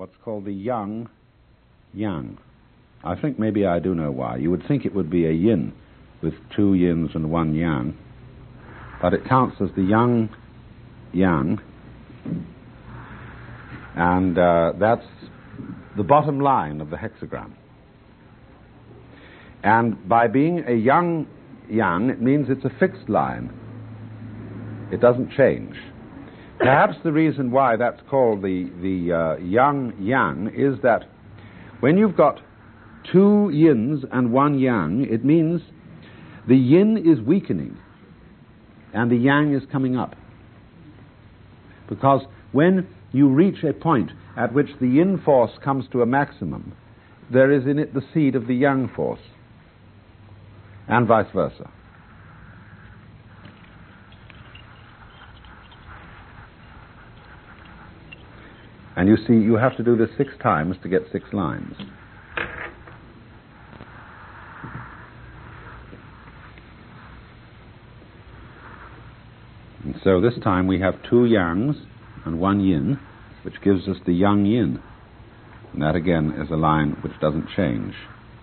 what's called the yang. I think maybe I do know why. You would think it would be a yin with 2 yins and 1 yang, but it counts as the yang, and that's the bottom line of the hexagram. And by being a yang, it means it's a fixed line. It doesn't change. Perhaps the reason why that's called the yang is that when you've got 2 yins and 1 yang, it means the yin is weakening and the yang is coming up. Because when you reach a point at which the yin force comes to a maximum, there is in it the seed of the yang force, and vice versa. And you see, you have to do this 6 times to get 6 lines. And so this time we have 2 yangs and 1 yin, which gives us the yang yin. And that again is a line which doesn't change.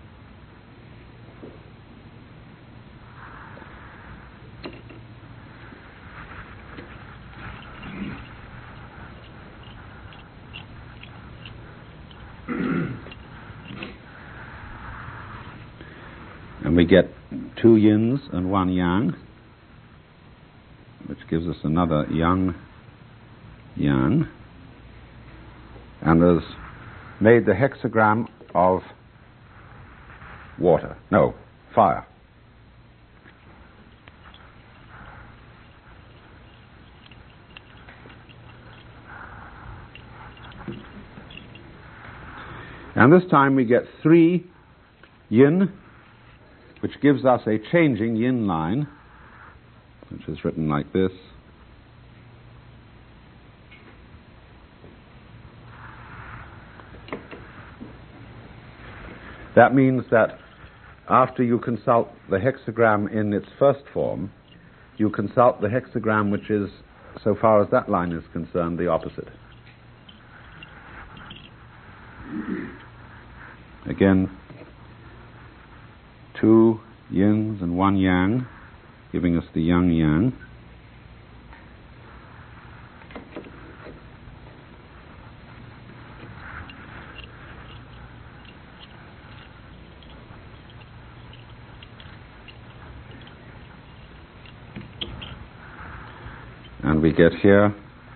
And we get 2 yins and 1 yang, which gives us another yang. And has made the hexagram of fire. And this time we get 3 yin, which gives us a changing yin line, which is written like this. That means that after you consult the hexagram in its first form, you consult the hexagram which is, so far as that line is concerned, the opposite. Again, 2 yins and 1 yang, giving us the yang. And we get here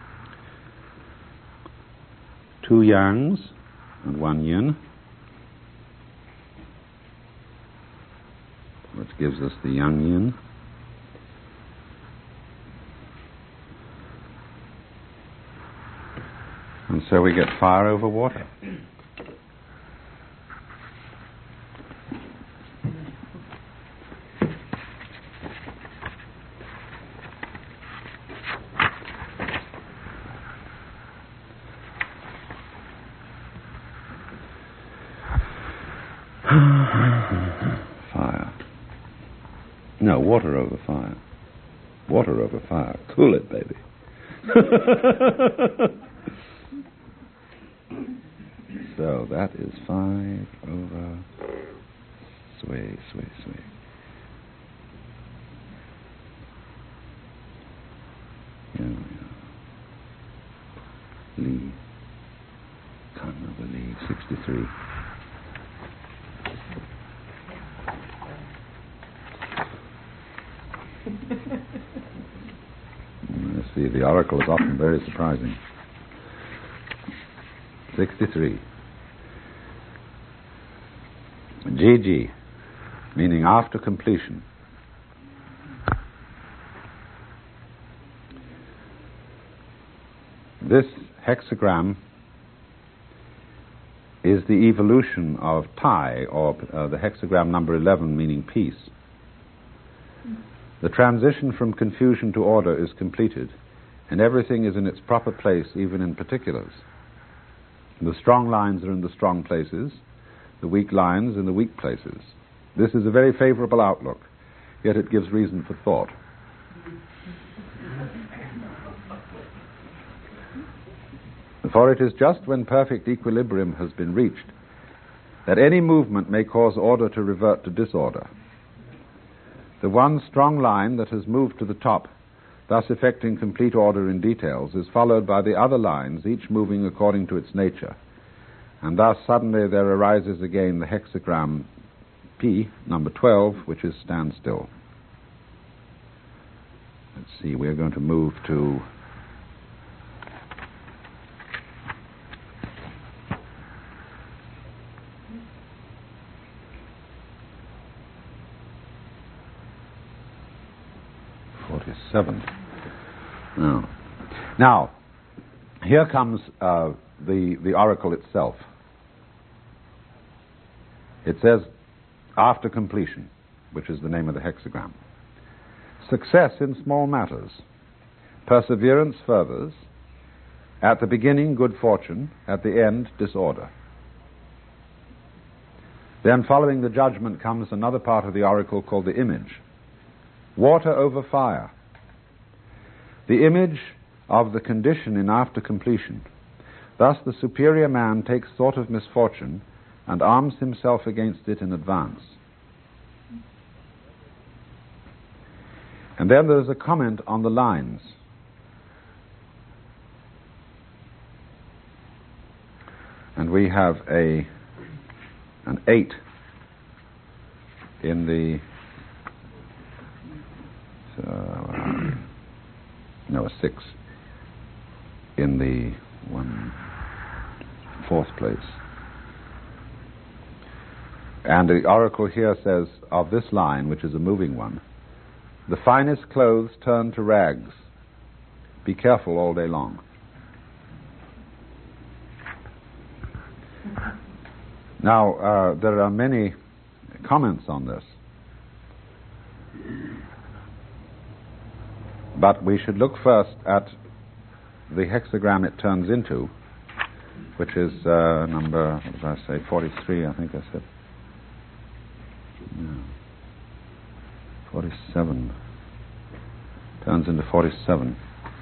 2 yangs and 1 yin, which gives us the yang yin. And so we get fire over water. Fire. No, water over fire. Water over fire. Cool it, baby. So that is 5 over sway. Here we are. Lee. Can't remember Lee. 63. Let's see, the oracle is often very surprising. 63. GG, meaning after completion. This hexagram is the evolution of pi, or the hexagram number 11, meaning peace. The transition from confusion to order is completed, and everything is in its proper place, even in particulars. The strong lines are in the strong places, the weak lines in the weak places. This is a very favorable outlook, yet it gives reason for thought. The For it is just when perfect equilibrium has been reached that any movement may cause order to revert to disorder. The one strong line that has moved to the top, thus effecting complete order in details, is followed by the other lines, each moving according to its nature. And thus suddenly there arises again the hexagram P, number 12, which is standstill. Let's see, we're going to move to Now, here comes the oracle itself. It says, after completion, which is the name of the hexagram. Success in small matters. Perseverance furthers. At the beginning, good fortune. At the end, disorder. Then following the judgment comes another part of the oracle called the image. Water over fire. The image of the condition in after completion. Thus the superior man takes thought of misfortune and arms himself against it in advance. And then there's a comment on the lines. And we have an 8 in the a 6 in the 4th place. And the oracle here says of this line, which is a moving one, the finest clothes turn to rags. Be careful all day long. Now, there are many comments on this. But we should look first at the hexagram it turns into, which is number, what did I say, 43, I think I said. No. 47. Turns into 47.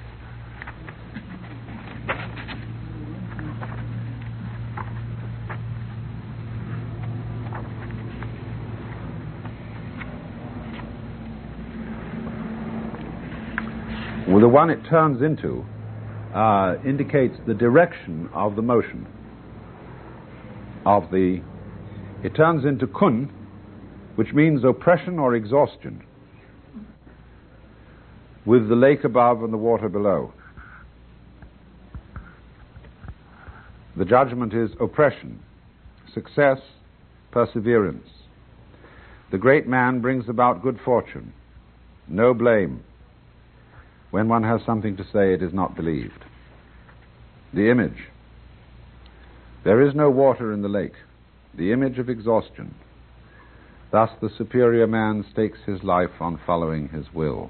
Well, the one it turns into indicates the direction of the motion of the... It turns into kun, which means oppression or exhaustion, with the lake above and the water below. The judgment is oppression, success, perseverance. The great man brings about good fortune, no blame. When one has something to say, it is not believed. The image. There is no water in the lake. The image of exhaustion. Thus the superior man stakes his life on following his will.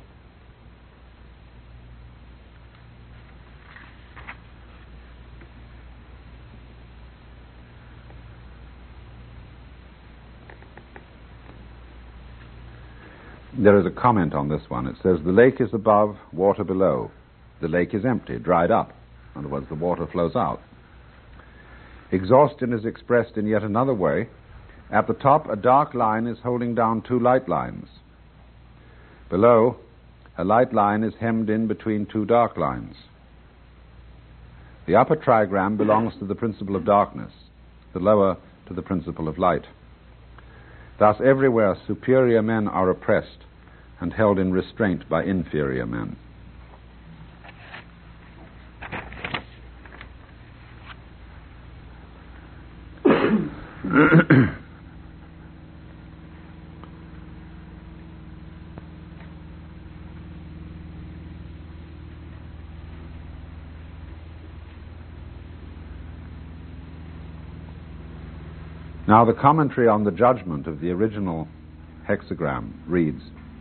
There is a comment on this one. It says, the lake is above, water below. The lake is empty, dried up. In other words, the water flows out. Exhaustion is expressed in yet another way. At the top, a dark line is holding down two light lines. Below, a light line is hemmed in between two dark lines. The upper trigram belongs to the principle of darkness, the lower to the principle of light. Thus, everywhere superior men are oppressed and held in restraint by inferior men. Now, the commentary on the judgment of the original hexagram reads,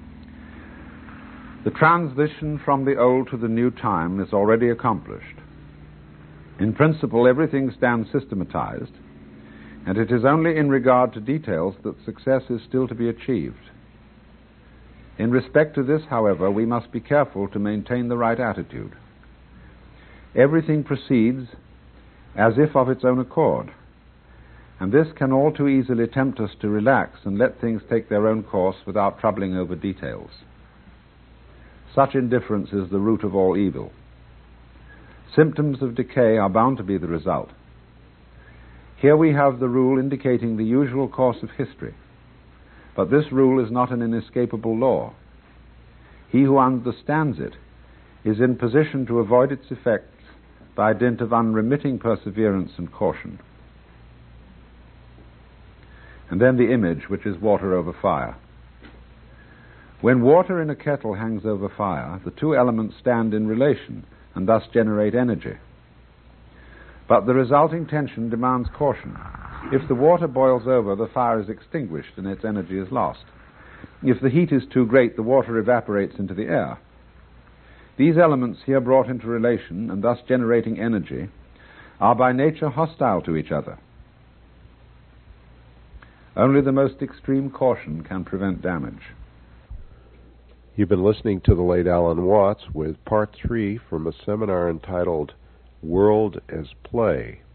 the transition from the old to the new time is already accomplished. In principle, everything stands systematized, and it is only in regard to details that success is still to be achieved. In respect to this, however, we must be careful to maintain the right attitude. Everything proceeds as if of its own accord. And this can all too easily tempt us to relax and let things take their own course without troubling over details. Such indifference is the root of all evil. Symptoms of decay are bound to be the result. Here we have the rule indicating the usual course of history, but this rule is not an inescapable law. He who understands it is in position to avoid its effects by dint of unremitting perseverance and caution. And then the image, which is water over fire. When water in a kettle hangs over fire, the two elements stand in relation and thus generate energy. But the resulting tension demands caution. If the water boils over, the fire is extinguished and its energy is lost. If the heat is too great, the water evaporates into the air. These elements here brought into relation and thus generating energy are by nature hostile to each other. Only the most extreme caution can prevent damage. You've been listening to the late Alan Watts with Part 3 from a seminar entitled World as Play.